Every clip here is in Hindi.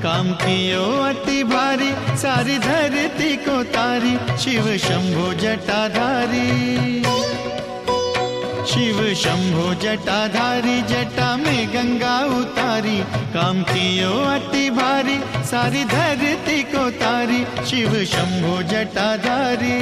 काम कियो अति भारी, सारी धरती को तारी। शिव शंभो जटाधारी, शिव शंभो जटाधारी, जटा में गंगा उतारी। काम कियो अति भारी, सारी धरती को तारी। शिव शंभो जटाधारी।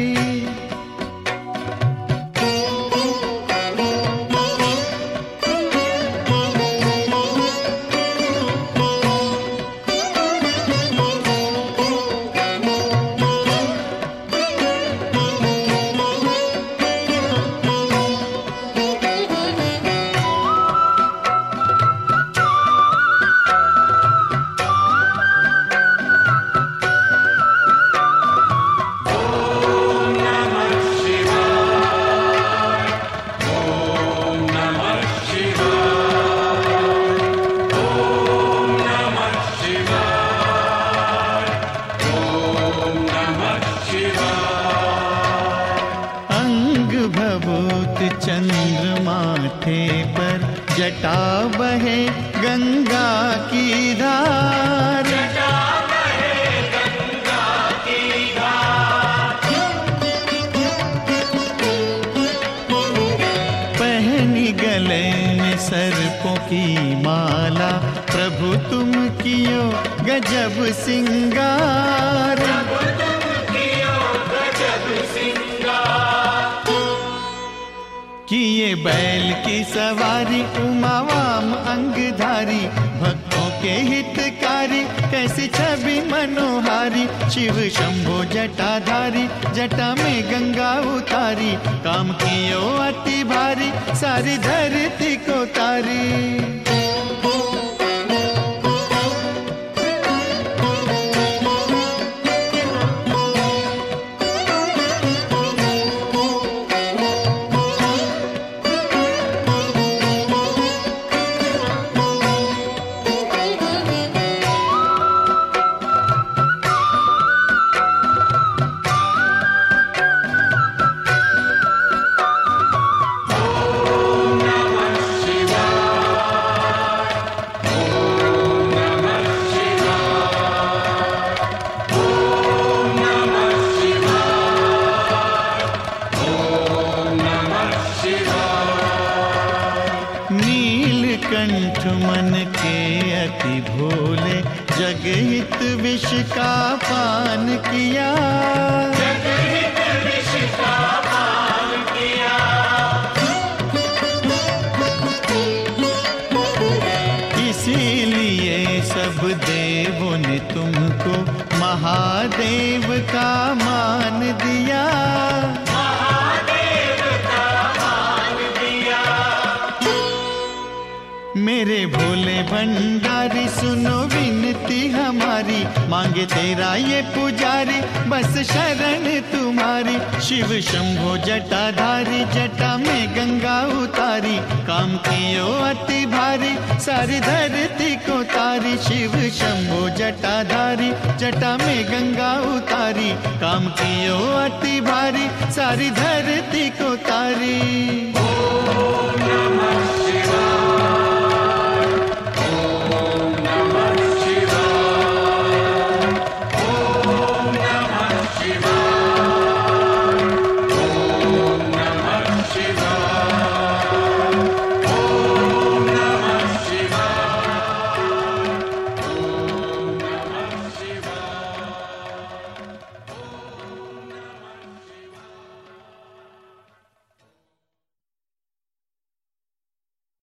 चंद्रमाथे पर जटा बहे गंगा की धार, जटा बहे गंगा की धार। पहनी गले में सर्पों की माला, प्रभु तुम कियो गजब सिंगार। किए बैल की सवारी, उमावाम अंगधारी। भक्तों के हितकारी, कैसी छवि मनोहारी। शिव शंभो जटाधारी, जटा में गंगा उतारी। काम कियो अति भारी, सारी धरती को तारी। नीलकंठ मन के अति भोले, जगहित विष का पान किया। जगहित विष का पान किया। इसीलिए सब देवों ने तुमको महादेव का मान दिया। मेरे भोले भंडारी, सुनो विनती हमारी। मांगे तेरा ये पुजारी, बस शरण तुम्हारी। शिव शंभो जटाधारी, जटा में गंगा उतारी। काम कियो अति भारी, सारी धरती को तारी। शिव शंभो जटाधारी, जटा में गंगा उतारी। काम कियो अति भारी, सारी धरती को तारी। ओम नमः